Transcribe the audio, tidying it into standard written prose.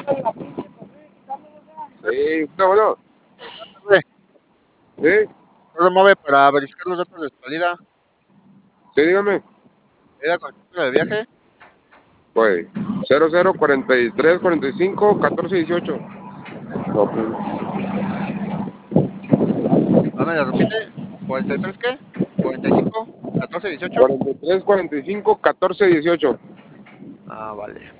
Sí, no, bueno, Tarde. sí, Solo mueve para verificar los datos de salida. sí, dígame. Era con el título de viaje. Pues, 0043451418. No, pues, A ver, repite. 43 qué? 45, 14, 18. 43451418. Ah, vale.